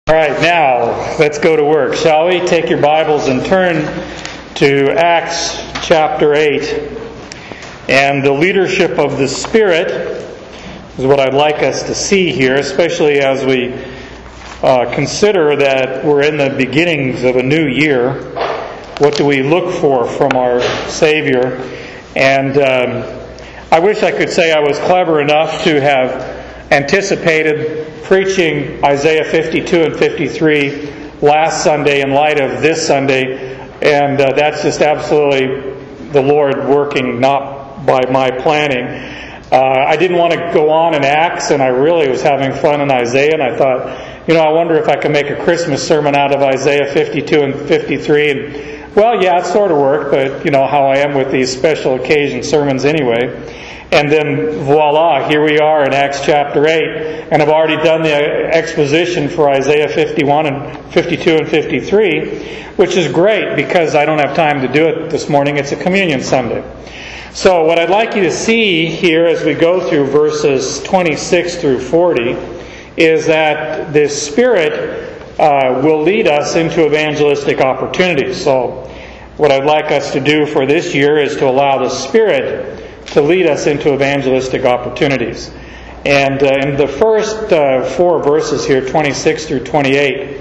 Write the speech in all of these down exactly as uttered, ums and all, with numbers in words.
All right, now let's go to work, shall we? Take your Bibles and turn to Acts chapter eight. And the leadership of the Spirit is what I'd like us to see here, especially as we uh, consider that we're in the beginnings of a new year. What do we look for from our Savior? And um, I wish I could say I was clever enough to have anticipated preaching Isaiah fifty-two and fifty-three last Sunday in light of this Sunday, and uh, that's just absolutely the Lord working, not by my planning. Uh, I didn't want to go on in Acts, and I really was having fun in Isaiah, and I thought, you know, I wonder if I can make a Christmas sermon out of Isaiah fifty-two and fifty-three, and well, yeah, it sort of worked, but you know how I am with these special occasion sermons anyway. And then, voila, here we are in Acts chapter eight. And I've already done the exposition for Isaiah fifty-one and fifty-two and fifty-three, which is great because I don't have time to do it this morning. It's a communion Sunday. So what I'd like you to see here as we go through verses twenty-six through forty is that the Spirit uh, will lead us into evangelistic opportunities. So what I'd like us to do for this year is to allow the Spirit to lead us into evangelistic opportunities. And uh, in the first uh, four verses here, twenty-six through twenty-eight,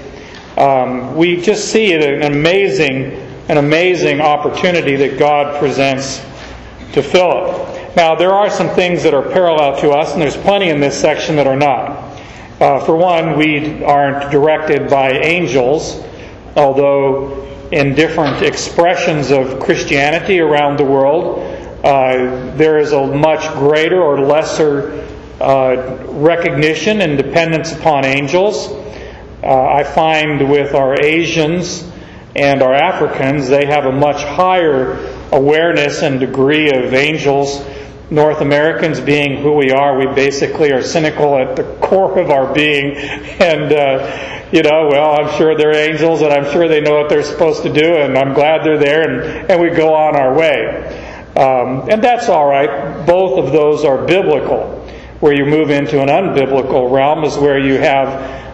um, we just see an amazing, an amazing opportunity that God presents to Philip. Now, there are some things that are parallel to us, and there's plenty in this section that are not. Uh, for one, we aren't directed by angels, although in different expressions of Christianity around the world, Uh, there is a much greater or lesser uh, recognition and dependence upon angels. Uh, I find with our Asians and our Africans, they have a much higher awareness and degree of angels. North Americans, being who we are, we basically are cynical at the core of our being. And, uh, you know, well, I'm sure they're angels and I'm sure they know what they're supposed to do and I'm glad they're there, and, and we go on our way. Um, and that's all right. Both of those are biblical. Where you move into an unbiblical realm is where you have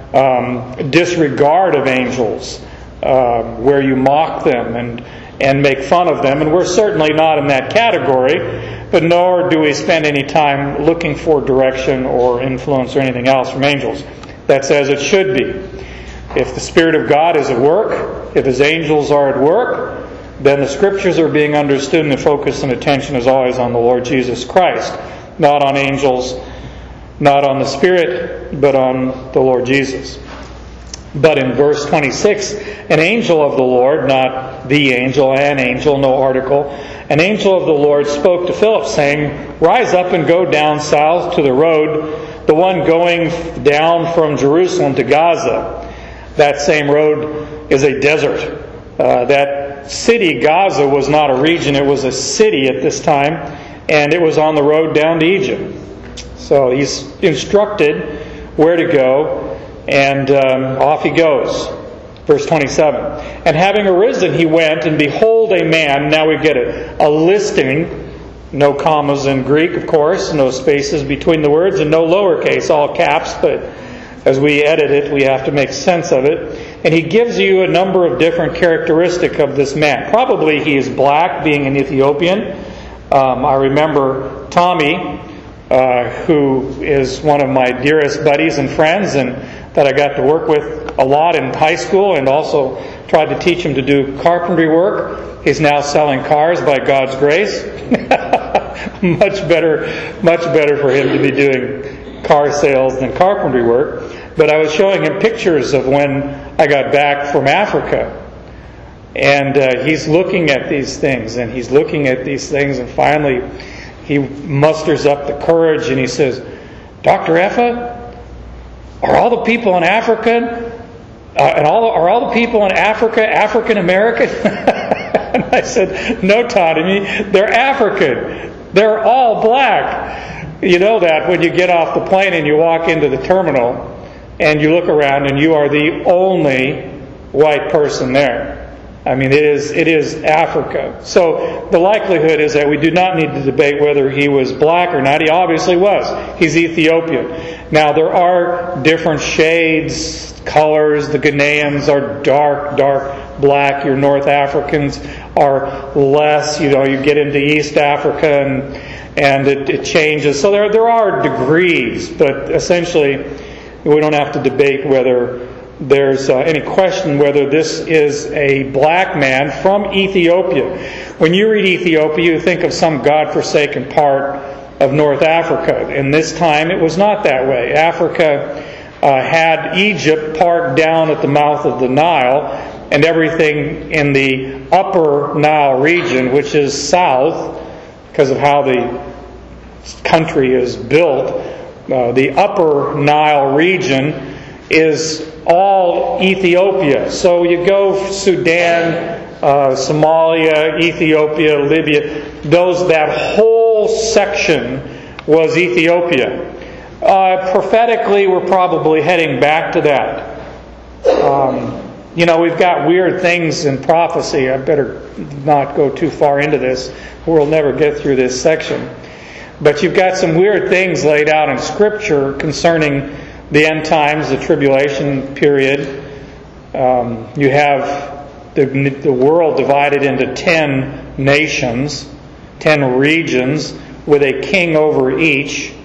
um, disregard of angels, uh, where you mock them and and make fun of them. And we're certainly not in that category, but nor do we spend any time looking for direction or influence or anything else from angels. That's as it should be. If the Spirit of God is at work, if His angels are at work, then the Scriptures are being understood and the focus and attention is always on the Lord Jesus Christ. Not on angels, not on the Spirit, but on the Lord Jesus. But in verse twenty-six, an angel of the Lord, not the angel, an angel, no article, an angel of the Lord spoke to Philip, saying, "Rise up and go down south to the road, the one going down from Jerusalem to Gaza." That same road is a desert. Uh, that city, Gaza, was not a region, it was a city at this time, and it was on the road down to Egypt. So he's instructed where to go, and um, off he goes. Verse twenty-seven. And having arisen, he went, and behold, a man, now we get it, a listing, no commas in Greek, of course, no spaces between the words, and no lowercase, all caps, but as we edit it, we have to make sense of it. And he gives you a number of different characteristics of this man. Probably he is black, being an Ethiopian. Um, I remember Tommy, uh, who is one of my dearest buddies and friends, and that I got to work with a lot in high school, and also tried to teach him to do carpentry work. He's now selling cars by God's grace. much better, much better for him to be doing car sales than carpentry work. But I was showing him pictures of when I got back from Africa. And uh, he's looking at these things, and he's looking at these things, and finally he musters up the courage and he says, "Doctor Effa, are all the people in Africa, uh, and all are all the people in Africa African American?" And I said, "No, Tommy, they're African. They're all black." You know that when you get off the plane and you walk into the terminal, and you look around and you are the only white person there. I mean, it is it is Africa. So the likelihood is that we do not need to debate whether he was black or not. He obviously was. He's Ethiopian. Now, there are different shades, colors. The Ghanaians are dark, dark black. Your North Africans are less. You know, you get into East Africa and and it, it changes. So there there are degrees, but essentially we don't have to debate whether there's uh, any question whether this is a black man from Ethiopia. When you read Ethiopia, you think of some godforsaken part of North Africa. And this time it was not that way. Africa uh, had Egypt part down at the mouth of the Nile, and everything in the upper Nile region, which is south, because of how the country is built, uh, the upper Nile region is all Ethiopia. So you go Sudan, uh, Somalia, Ethiopia, Libya, those that whole section was Ethiopia. Uh, prophetically, we're probably heading back to that. Um, you know, we've got weird things in prophecy. I better not go too far into this, or we'll never get through this section. But you've got some weird things laid out in Scripture concerning the end times, the tribulation period. Um, you have the, the world divided into ten nations, ten regions, with a king over each.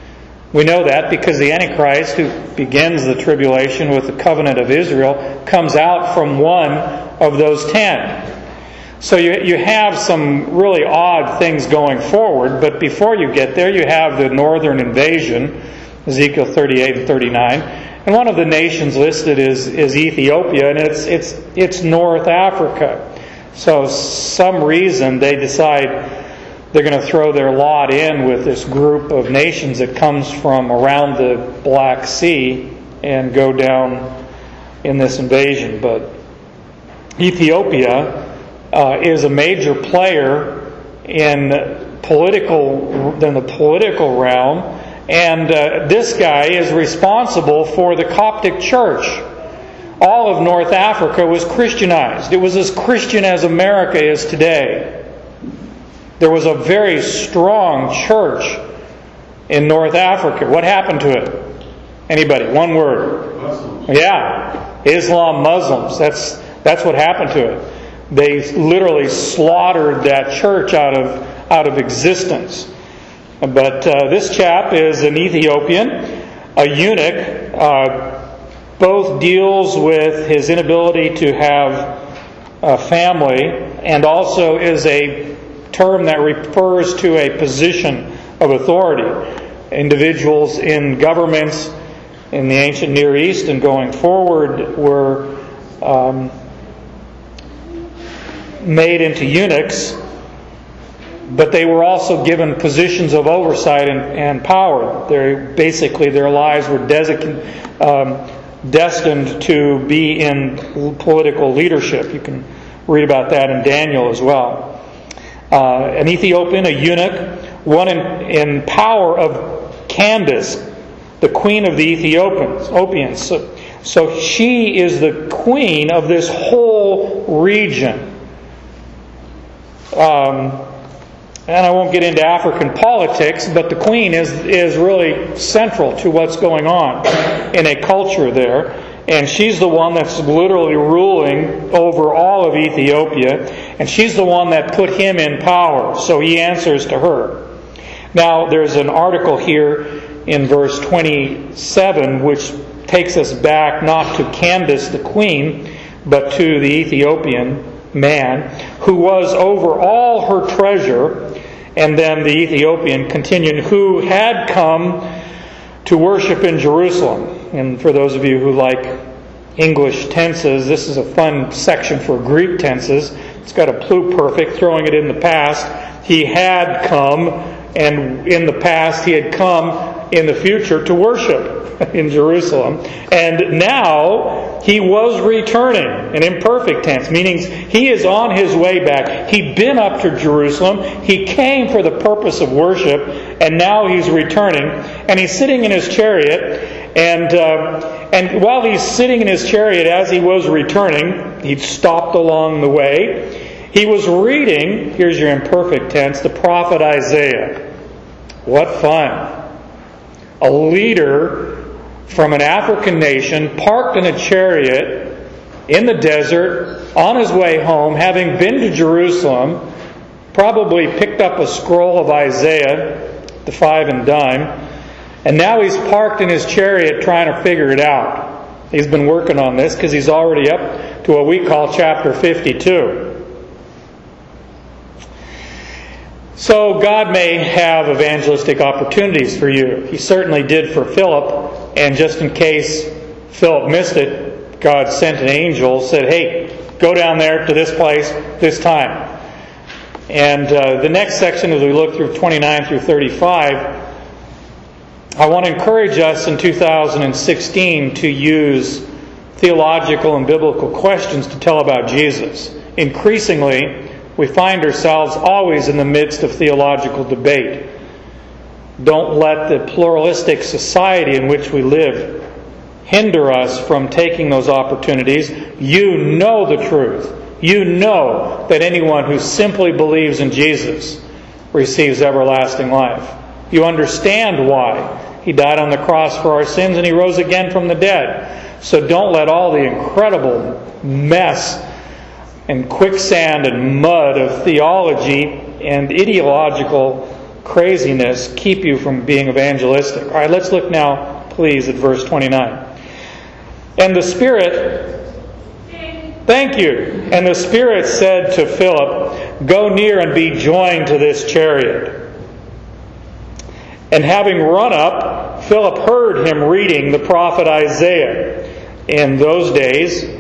We know that because the Antichrist, who begins the tribulation with the covenant of Israel, comes out from one of those ten. So you you have some really odd things going forward, but before you get there, you have the northern invasion, Ezekiel thirty-eight and thirty-nine. And one of the nations listed is, is Ethiopia, and it's it's it's North Africa. So some reason they decide they're going to throw their lot in with this group of nations that comes from around the Black Sea and go down in this invasion. But Ethiopia uh, is a major player in political in the political realm, and uh, this guy is responsible for the Coptic Church. All of North Africa was Christianized. It was as Christian as America is today. There was a very strong church in North Africa. What happened to it? Anybody? One word. Muslims. Yeah. Islam, Muslims. That's that's what happened to it. They literally slaughtered that church out of out of existence. But uh, this chap is an Ethiopian, a eunuch. Uh, both deals with his inability to have a family, and also is a term that refers to a position of authority. Individuals in governments in the ancient Near East and going forward were um, made into eunuchs, but they were also given positions of oversight and, and power. They basically their lives were desic- um, destined to be in political leadership. You can read about that in Daniel as well. Uh, an Ethiopian, a eunuch, one in, in power of Candace, the queen of the Ethiopians. Ethiopians. So, so she is the queen of this whole region. Um, and I won't get into African politics, but the queen is is really central to what's going on in a culture there. And she's the one that's literally ruling over all of Ethiopia. And she's the one that put him in power. So he answers to her. Now, there's an article here in verse twenty-seven which takes us back not to Candace the queen, but to the Ethiopian man who was over all her treasure. And then the Ethiopian continued, who had come to worship in Jerusalem. And for those of you who like English tenses, this is a fun section for Greek tenses. It's got a pluperfect, throwing it in the past. He had come, and in the past he had come in the future to worship in Jerusalem. And now he was returning, an imperfect tense, meaning he is on his way back. He'd been up to Jerusalem. He came for the purpose of worship, and now he's returning. And he's sitting in his chariot. And uh, and while he's sitting in his chariot as he was returning, he'd stopped along the way. He was reading, here's your imperfect tense, the prophet Isaiah. What fun. a leader from an African nation, parked in a chariot in the desert on his way home, having been to Jerusalem, probably picked up a scroll of Isaiah, the five and dime, and now he's parked in his chariot trying to figure it out. He's been working on this because he's already up to what we call chapter fifty-two. So God may have evangelistic opportunities for you. He certainly did for Philip, and just in case Philip missed it, God sent an angel, said, hey, go down there to this place this time. And uh, the next section, as we look through twenty-nine through thirty-five, I want to encourage us in two thousand sixteen to use theological and biblical questions to tell about Jesus. Increasingly, we find ourselves always in the midst of theological debate. Don't let the pluralistic society in which we live hinder us from taking those opportunities. You know the truth. You know that anyone who simply believes in Jesus receives everlasting life. You understand why He died on the cross for our sins and He rose again from the dead. So don't let all the incredible mess and quicksand and mud of theology and ideological craziness keep you from being evangelistic. All right, let's look now, please, at verse twenty-nine. And the Spirit, thank you, and the Spirit said to Philip, go near and be joined to this chariot. And having run up, Philip heard him reading the prophet Isaiah. In those days,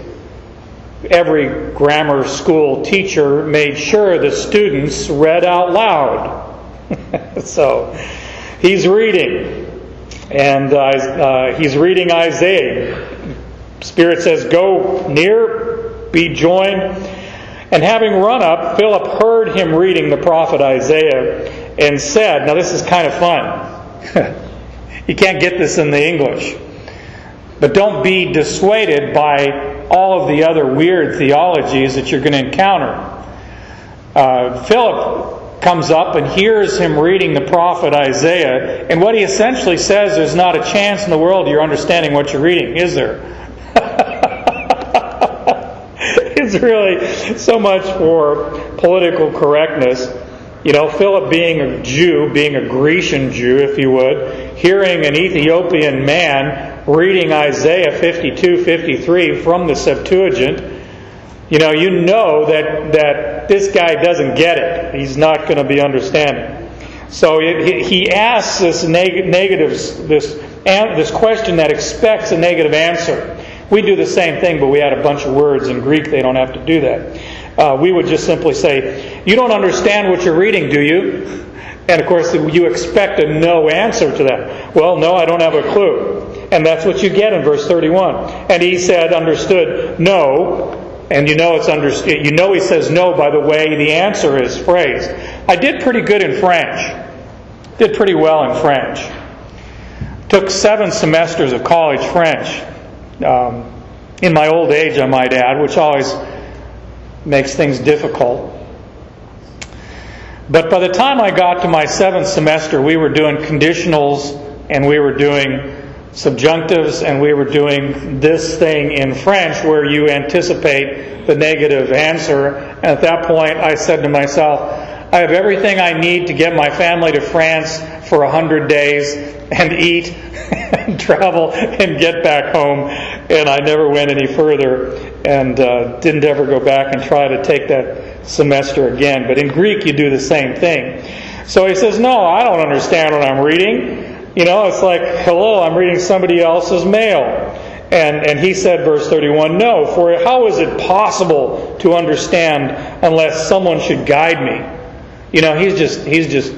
every grammar school teacher made sure the students read out loud. So, he's reading. And uh, uh, he's reading Isaiah. Spirit says, go near, be joined. And having run up, Philip heard him reading the prophet Isaiah and said, now this is kind of fun. You can't get this in the English. But don't be dissuaded by all of the other weird theologies that you're going to encounter. Uh, Philip comes up and hears him reading the prophet Isaiah, and what he essentially says, there's not a chance in the world you're understanding what you're reading, is there? It's really so much for political correctness. You know, Philip being a Jew, being a Grecian Jew, if you would, hearing an Ethiopian man reading Isaiah fifty-two, fifty-three from the Septuagint, you know, you know that, that this guy doesn't get it. He's not going to be understanding. So it, he asks this neg- negative, this, this question that expects a negative answer. We do the same thing, but we add a bunch of words. In Greek, they don't have to do that. Uh, we would just simply say, you don't understand what you're reading, do you? And of course, you expect a no answer to that. Well, no, I don't have a clue. And that's what you get in verse thirty-one. And he said, understood, no. And you know it's understood. You know he says no by the way the answer is phrased. I did pretty good in French. Did pretty well in French. Took seven semesters of college French. Um, in my old age, I might add, which always makes things difficult. But by the time I got to my seventh semester, we were doing conditionals and we were doing subjunctives and we were doing this thing in French where you anticipate the negative answer. And at that point, I said to myself, I have everything I need to get my family to France for a hundred days and eat and travel and get back home. And I never went any further and uh, didn't ever go back and try to take that semester again. But in Greek, you do the same thing. So he says, no, I don't understand what I'm reading. You know, it's like, hello, I'm reading somebody else's mail. And and he said, verse thirty-one, no, for how is it possible to understand unless someone should guide me? You know, he's just, he's just,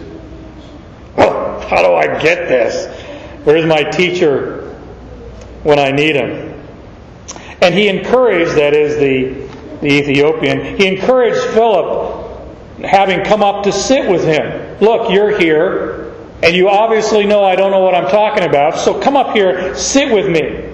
oh, how do I get this? Where's my teacher when I need him? And he encouraged, that is the, the Ethiopian, he encouraged Philip, having come up to sit with him. Look, you're here, and you obviously know I don't know what I'm talking about, so come up here, sit with me.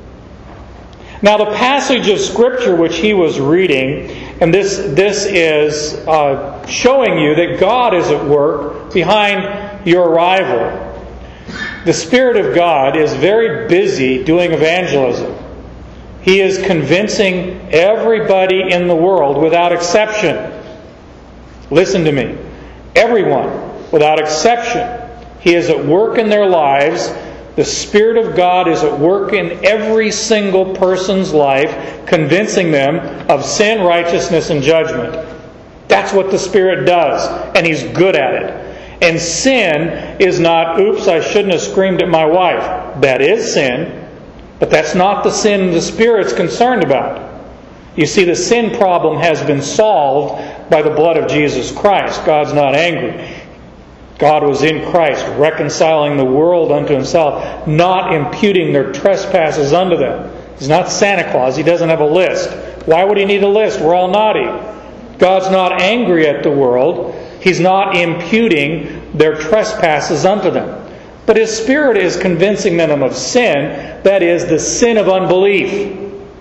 Now the passage of Scripture which he was reading, and this, this is uh, showing you that God is at work behind your arrival. The Spirit of God is very busy doing evangelism. He is convincing everybody in the world without exception. Listen to me. Everyone, without exception. He is at work in their lives. The Spirit of God is at work in every single person's life, convincing them of sin, righteousness, and judgment. That's what the Spirit does, and He's good at it. And sin is not, oops, I shouldn't have screamed at my wife. That is sin, but that's not the sin the Spirit's concerned about. You see, the sin problem has been solved by the blood of Jesus Christ. God's not angry. God was in Christ, reconciling the world unto Himself, not imputing their trespasses unto them. He's not Santa Claus. He doesn't have a list. Why would He need a list? We're all naughty. God's not angry at the world. He's not imputing their trespasses unto them. But His Spirit is convincing them of sin, that is, the sin of unbelief.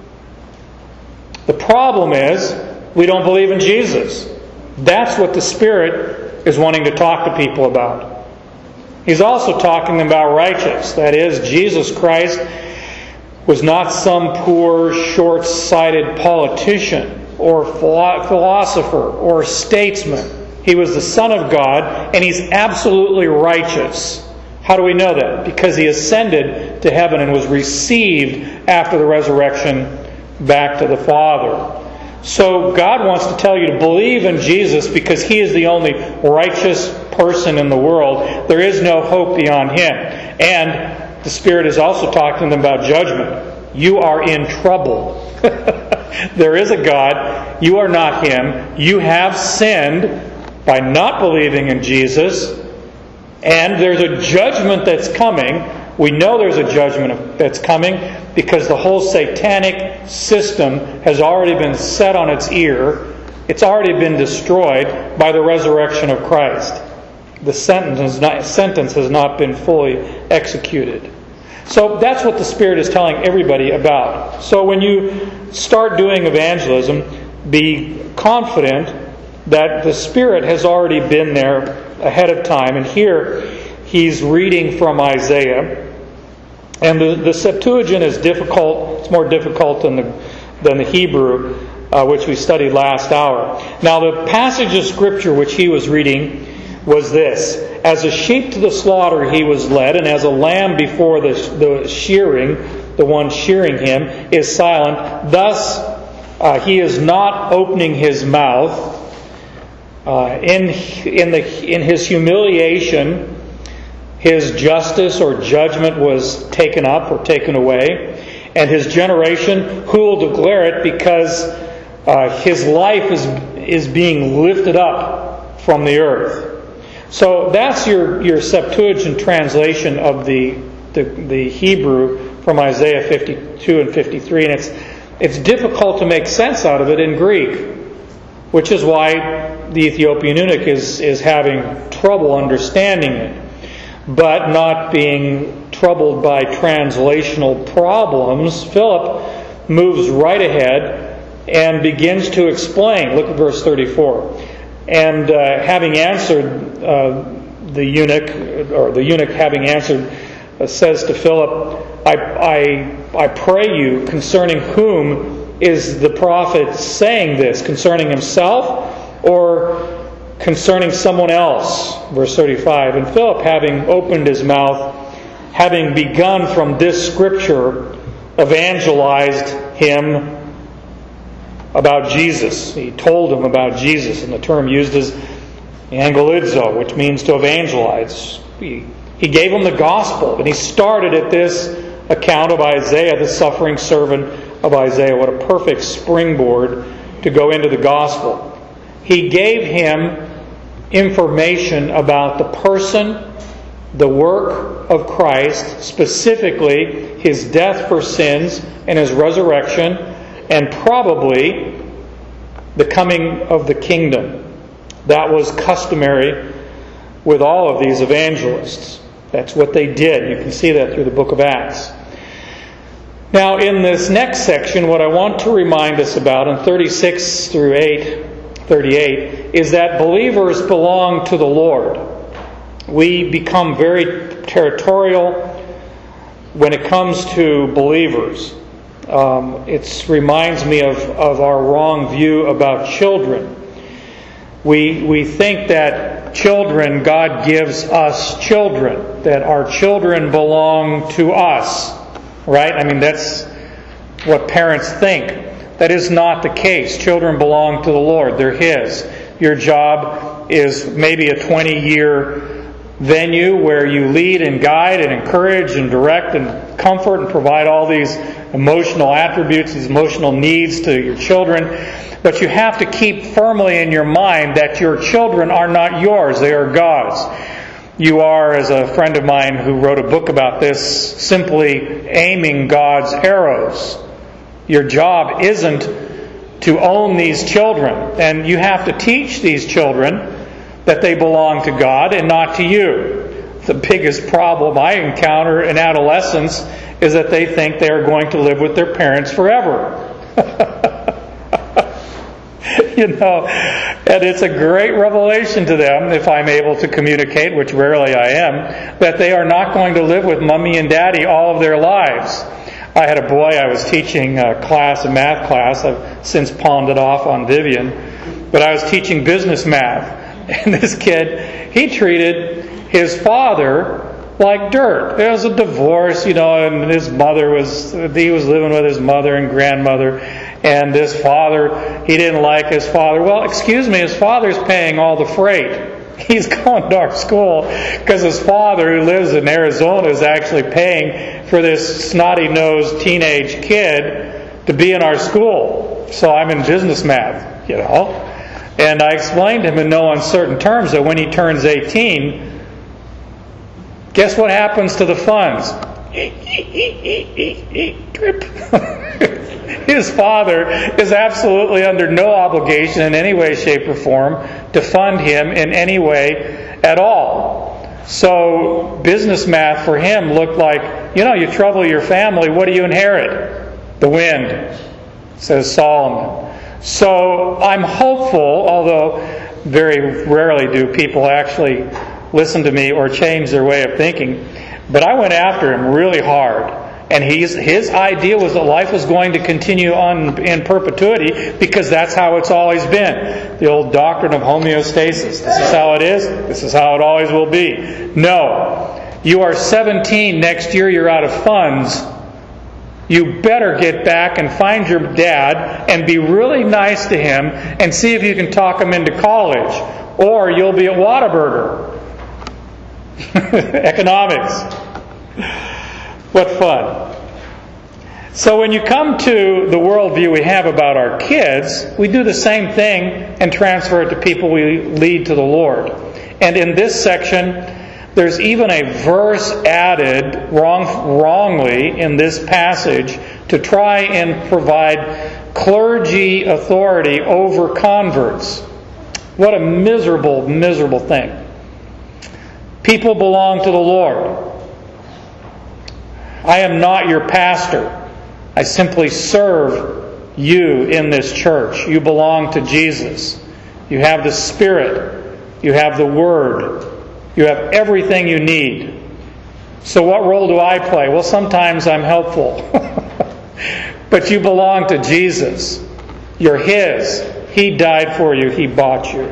The problem is, we don't believe in Jesus. That's what the Spirit is wanting to talk to people about. He's also talking about righteous. That is, Jesus Christ was not some poor, short-sighted politician or philosopher or statesman. He was the Son of God, and He's absolutely righteous. How do we know that? Because He ascended to heaven and was received after the resurrection back to the Father. So God wants to tell you to believe in Jesus because He is the only righteous person in the world. There is no hope beyond Him. And the Spirit is also talking to them about judgment. You are in trouble. There is a God. You are not Him. You have sinned by not believing in Jesus. And there's a judgment that's coming. We know there's a judgment that's coming because the whole satanic system has already been set on its ear. It's already been destroyed by the resurrection of Christ. The sentence has not, sentence has not been fully executed. So that's what the Spirit is telling everybody about. So when you start doing evangelism, be confident that the Spirit has already been there ahead of time. And here he's reading from Isaiah. And the, the Septuagint is difficult. It's more difficult than the, than the Hebrew, uh, which we studied last hour. Now the passage of Scripture which he was reading was this. As a sheep to the slaughter he was led, and as a lamb before the, the shearing, the one shearing him, is silent. Thus uh, he is not opening his mouth. Uh, in in the in his humiliation, his justice or judgment was taken up or taken away, and his generation, who will declare it? Because uh, his life is is being lifted up from the earth. So that's your your Septuagint translation of the the, the Hebrew from Isaiah fifty-two and fifty-three, and it's it's difficult to make sense out of it in Greek, which is why the Ethiopian eunuch is, is having trouble understanding it. But not being troubled by translational problems, Philip moves right ahead and begins to explain. Look at verse thirty-four. And uh, having answered uh, the eunuch, or the eunuch having answered, uh, says to Philip, I, I, I pray you, concerning whom is the prophet saying this? Concerning himself or concerning someone else? Verse thirty-five. And Philip, having opened his mouth, having begun from this scripture, evangelized him about Jesus. He told him about Jesus, and the term used is angelizo, which means to evangelize. He, he gave him the gospel, and he started at this account of Isaiah, the suffering servant of Isaiah. What a perfect springboard to go into the gospel. He gave him information about the person, the work of Christ, specifically His death for sins and His resurrection, and probably the coming of the kingdom. That was customary with all of these evangelists. That's what they did. You can see that through the book of Acts. Now, in this next section, what I want to remind us about in thirty-six through eight, thirty-eight, is that believers belong to the Lord. We become very territorial when it comes to believers. Um, it reminds me of, of our wrong view about children. We we think that children, God gives us children, that our children belong to us, right? I mean, that's what parents think. That is not the case. Children belong to the Lord. They're His. Your job is maybe a twenty-year venue where you lead and guide and encourage and direct and comfort and provide all these emotional attributes, these emotional needs to your children. But you have to keep firmly in your mind that your children are not yours, they are God's. You are, as a friend of mine who wrote a book about this, simply aiming God's arrows. Your job isn't to own these children, and you have to teach these children that they belong to God and not to you. The biggest problem I encounter in adolescence is that they think they are going to live with their parents forever. You know, and it's a great revelation to them, if I'm able to communicate, which rarely I am, that they are not going to live with mommy and daddy all of their lives. I had a boy I was teaching a class, a math class. I've since pawned it off on Vivian. But I was teaching business math. And this kid, he treated his father like dirt. There was a divorce, you know, and his mother was, he was living with his mother and grandmother. And this father, he didn't like his father. Well, excuse me, his father's paying all the freight. He's going to our school because his father, who lives in Arizona, is actually paying for this snotty-nosed teenage kid to be in our school. So I'm in business math, you know. And I explained to him in no uncertain terms that when he turns eighteen, guess what happens to the funds? His father is absolutely under no obligation in any way, shape, or form to fund him in any way at all. So business math for him looked like, you know, you trouble your family, what do you inherit? The wind, says Solomon. So I'm hopeful, although very rarely do people actually listen to me or change their way of thinking, but I went after him really hard. And he's, his idea was that life was going to continue on in perpetuity because that's how it's always been. The old doctrine of homeostasis. This is how it is. This is how it always will be. No. You are seventeen. Next year you're out of funds. You better get back and find your dad and be really nice to him and see if you can talk him into college. Or you'll be at Whataburger. Economics. What fun. So when you come to the worldview we have about our kids, we do the same thing and transfer it to people we lead to the Lord. And in this section, there's even a verse added wrong, wrongly in this passage to try and provide clergy authority over converts. What a miserable, miserable thing. People belong to the Lord. I am not your pastor. I simply serve you in this church. You belong to Jesus. You have the Spirit. You have the Word. You have everything you need. So what role do I play? Well, sometimes I'm helpful. But you belong to Jesus. You're His. He died for you. He bought you.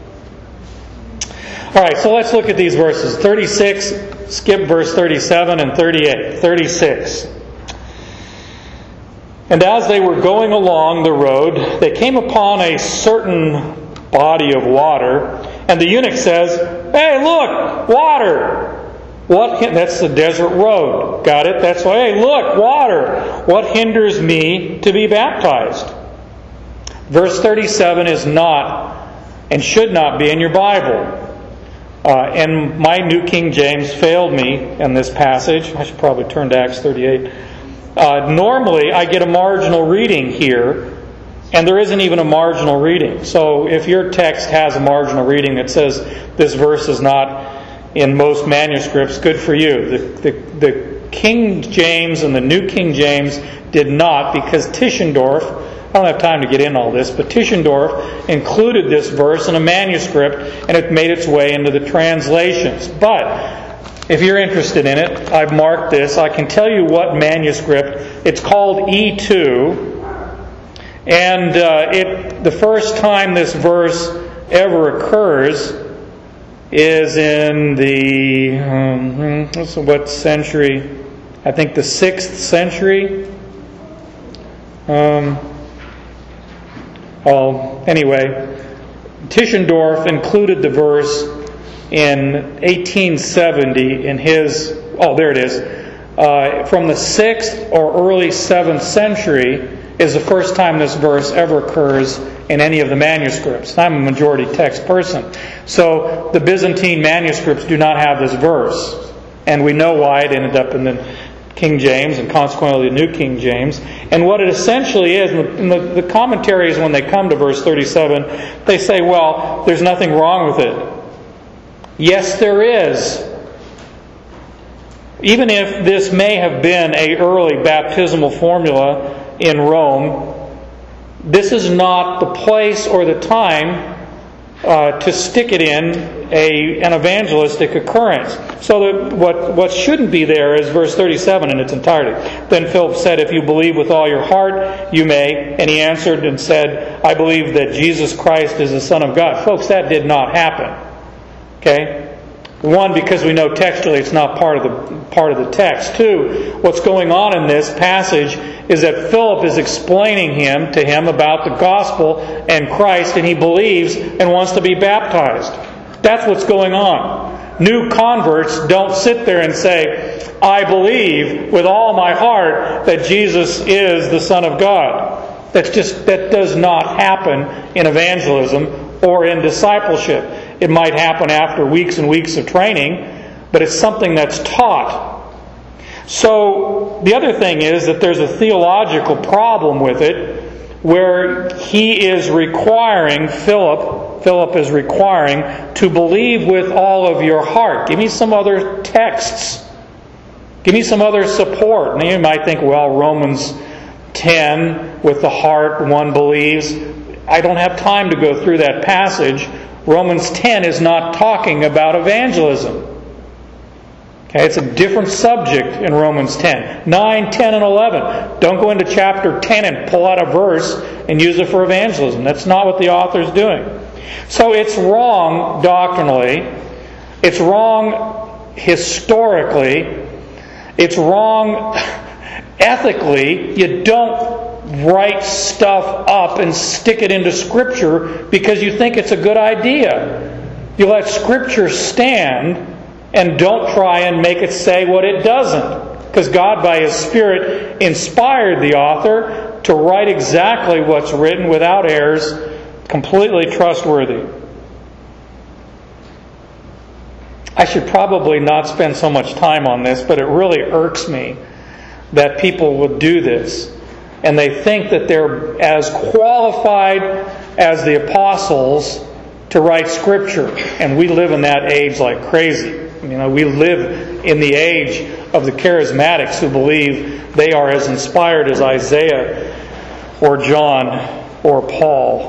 All right, so let's look at these verses. thirty-six, skip verse thirty-seven and thirty-eight. thirty-six. And as they were going along the road, they came upon a certain body of water. And the eunuch says, "Hey, look, water." What? That's the desert road. Got it? That's why, hey, look, water. What hinders me to be baptized? Verse thirty-seven is not and should not be in your Bible. Uh, and my New King James failed me in this passage. I should probably turn to Acts thirty-eight. Uh, normally, I get a marginal reading here, and there isn't even a marginal reading. So if your text has a marginal reading that says this verse is not in most manuscripts, good for you. The, the, the King James and the New King James did not, because Tischendorf, don't have time to get into all this, but Tischendorf included this verse in a manuscript, and it made its way into the translations. But if you're interested in it, I've marked this. I can tell you what manuscript. It's called E two, and uh, it the first time this verse ever occurs is in the um, what's what century? I think the sixth century. Um, oh, anyway, Tischendorf included the verse in eighteen seventy in his. Oh, there it is. Uh, from the sixth or early seventh century is the first time this verse ever occurs in any of the manuscripts. I'm a majority text person, so the Byzantine manuscripts do not have this verse, and we know why it ended up in the King James and consequently the New King James. And what it essentially is, and the, the commentaries when they come to verse thirty-seven, they say, well, there's nothing wrong with it. Yes, there is. Even if this may have been an early baptismal formula in Rome, this is not the place or the time uh, to stick it in a an evangelistic occurrence. So that what, what shouldn't be there is verse thirty-seven in its entirety. Then Philip said, if you believe with all your heart, you may. And he answered and said, I believe that Jesus Christ is the Son of God. Folks, that did not happen. Okay? One, because we know textually it's not part of the part of the text. Two, what's going on in this passage is that Philip is explaining him to him about the gospel and Christ, and he believes and wants to be baptized. That's what's going on. New converts don't sit there and say, I believe with all my heart that Jesus is the Son of God. That's just that does not happen in evangelism or in discipleship. It might happen after weeks and weeks of training, but it's something that's taught. So the other thing is that there's a theological problem with it, where he is requiring, Philip, Philip is requiring to believe with all of your heart. Give me some other texts. Give me some other support. Now you might think, well, Romans ten, with the heart one believes. I don't have time to go through that passage. Romans ten is not talking about evangelism. Okay, it's a different subject in Romans ten. nine, ten, and eleven. Don't go into chapter ten and pull out a verse and use it for evangelism. That's not what the author's doing. So it's wrong doctrinally. It's wrong historically. It's wrong ethically. You don't write stuff up and stick it into Scripture because you think it's a good idea. You let Scripture stand and don't try and make it say what it doesn't. Because God, by His Spirit, inspired the author to write exactly what's written without errors, completely trustworthy. I should probably not spend so much time on this, but it really irks me that people would do this. And they think that they're as qualified as the apostles to write Scripture. And we live in that age like crazy. You know, we live in the age of the charismatics who believe they are as inspired as Isaiah or John or Paul.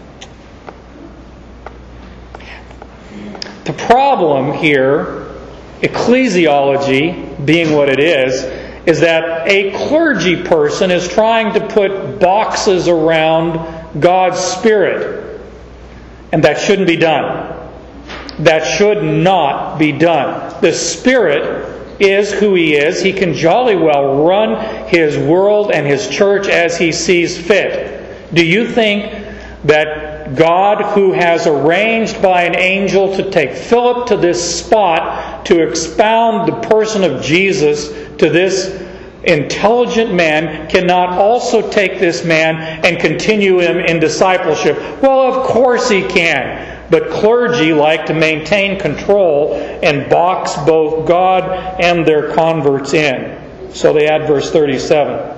The problem here, ecclesiology being what it is, is that a clergy person is trying to put boxes around God's Spirit. And that shouldn't be done. That should not be done. The Spirit is who He is. He can jolly well run His world and His church as He sees fit. Do you think that God, who has arranged by an angel to take Philip to this spot to expound the person of Jesus to this intelligent man, cannot also take this man and continue him in discipleship? Well, of course he can. But clergy like to maintain control and box both God and their converts in. So they add verse thirty-seven.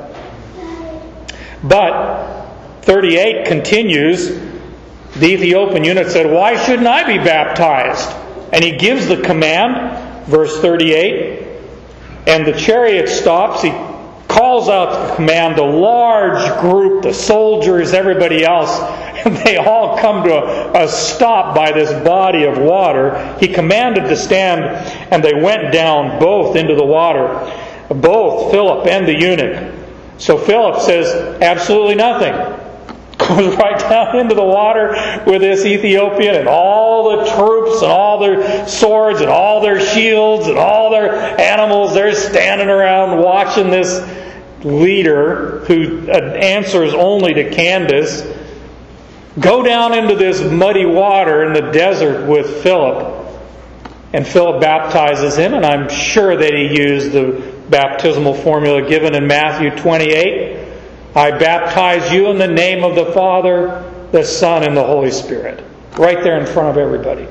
But thirty-eight continues. The Ethiopian eunuch said, "Why shouldn't I be baptized?" And he gives the command, verse thirty-eight. And the chariot stops. He calls out the command, the large group, the soldiers, everybody else, and they all come to a, a stop by this body of water. He commanded to stand, and they went down both into the water, both Philip and the eunuch. So Philip says, absolutely nothing. Goes right down into the water with this Ethiopian and all the troops and all their swords and all their shields and all their animals. They're standing around watching this leader who answers only to Candace go down into this muddy water in the desert with Philip. And Philip baptizes him, and I'm sure that he used the baptismal formula given in Matthew twenty-eight. I baptize you in the name of the Father, the Son, and the Holy Spirit. Right there in front of everybody.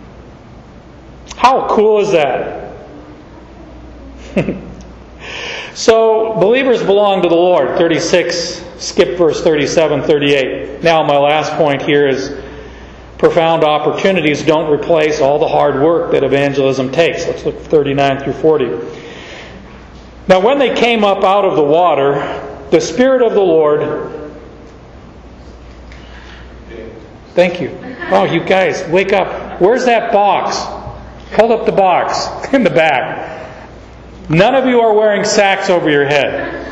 How cool is that? So, believers belong to the Lord. thirty-six, skip verse thirty-seven, thirty-eight. Now, my last point here is profound opportunities don't replace all the hard work that evangelism takes. Let's look at thirty-nine through forty. Now, when they came up out of the water, the Spirit of the Lord... Thank you. Oh, you guys, wake up. Where's that box? Hold up the box in the back. None of you are wearing sacks over your head.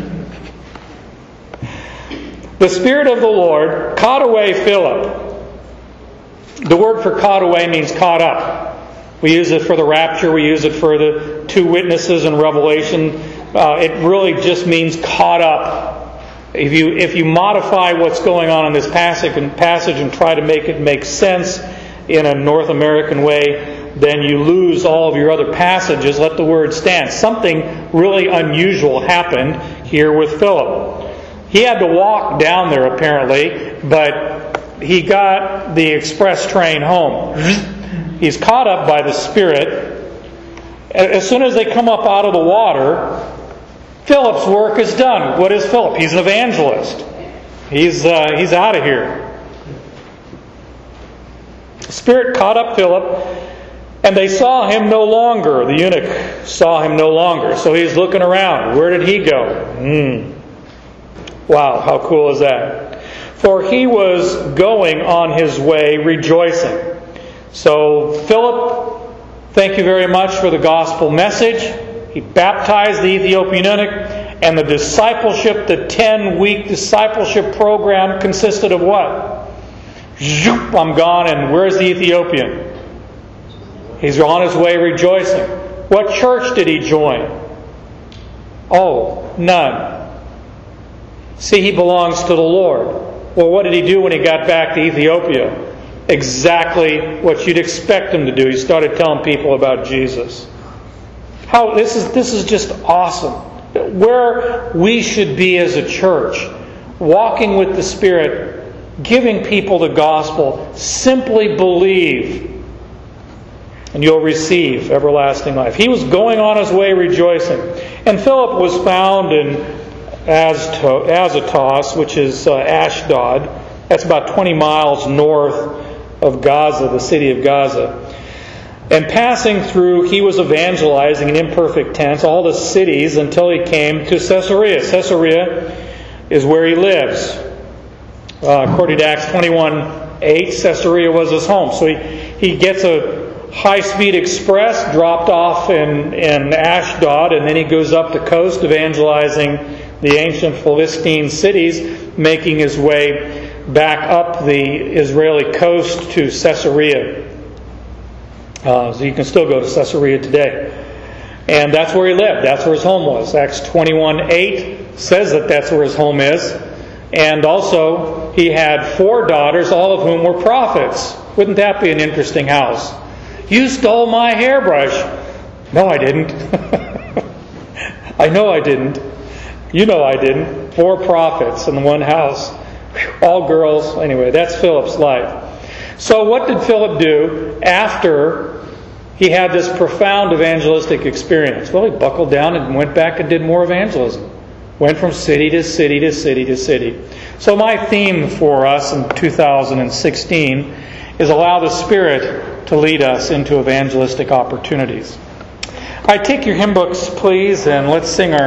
The Spirit of the Lord caught away Philip. The word for caught away means caught up. We use it for the rapture. We use it for the two witnesses in Revelation. Uh, it really just means caught up. If you if you modify what's going on in this passage and passage and try to make it make sense in a North American way, then you lose all of your other passages. Let the word stand. Something really unusual happened here with Philip. He had to walk down there apparently, but he got the express train home. He's caught up by the Spirit. As soon as they come up out of the water, Philip's work is done. What is Philip? He's an evangelist. He's uh, he's out of here. The Spirit caught up Philip, and they saw him no longer. The eunuch saw him no longer. So he's looking around. Where did he go? Mm. Wow, how cool is that? For he was going on his way rejoicing. So Philip, thank you very much for the gospel message. He baptized the Ethiopian eunuch, and the discipleship, the ten-week discipleship program consisted of what? Zoop, I'm gone, and where's the Ethiopian? He's on his way rejoicing. What church did he join? Oh, none. See, he belongs to the Lord. Well, what did he do when he got back to Ethiopia? Exactly what you'd expect him to do. He started telling people about Jesus. How this is this is just awesome. Where we should be as a church, walking with the Spirit, giving people the gospel. Simply believe, and you'll receive everlasting life. He was going on his way rejoicing. And Philip was found in Azotus, which is uh, Ashdod. That's about twenty miles north of Gaza, the city of Gaza. And passing through, he was evangelizing in imperfect tense all the cities until he came to Caesarea. Caesarea is where he lives. Uh, according to Acts twenty-one eight, Caesarea was his home. So he, he gets a high-speed express dropped off in, in Ashdod, and then he goes up the coast evangelizing the ancient Philistine cities, making his way back up the Israeli coast to Caesarea. Uh, so you can still go to Caesarea today. And that's where he lived. That's where his home was. Acts twenty-one eight says that that's where his home is. And also, he had four daughters, all of whom were prophets. Wouldn't that be an interesting house? You stole my hairbrush. No, I didn't. I know I didn't. You know I didn't. Four prophets in one house. All girls. Anyway, that's Philip's life. So what did Philip do after he had this profound evangelistic experience? Well, he buckled down and went back and did more evangelism. Went from city to city to city to city. So my theme for us in two thousand sixteen is allow the Spirit to lead us into evangelistic opportunities. I take your hymn books, please, and let's sing our